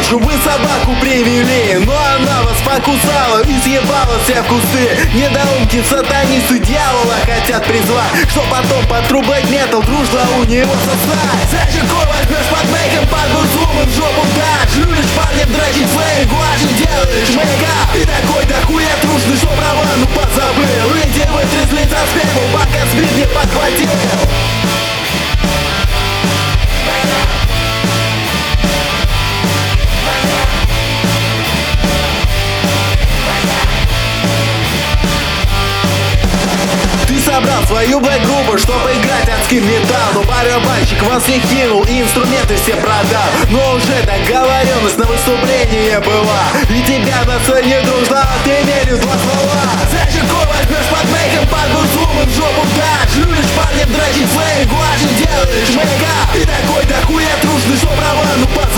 ночью вы собаку привели, но она вас покусала и съебала все в кусты. Недоумки, сатанисты, дьявола хотят призвать, что потом под тру блэк метал дружно у него сосать. Зачерко возьмешь под мейком, под бурзумом в жопу дашь. Любишь парнем дрочить своей гуашью, делаешь мейкап. Ты такой дохуя трушный, что про ванну позабыл. Иди вытрезвить за спину, пока спид не подхватил. Собрал свою блэк-группу, чтобы играть адский металл. Но барабанщик вас не кинул и инструменты все продал. Но уже договоренность на выступление была, и тебя на сцене дружно отымели два слова. Зачерко возьмешь под мейком, под бурзумом в жопу дашь. Любишь парнем дрочить своей гуашью, делаешь мейкап. Ты такой дохуя трушный, что про ванну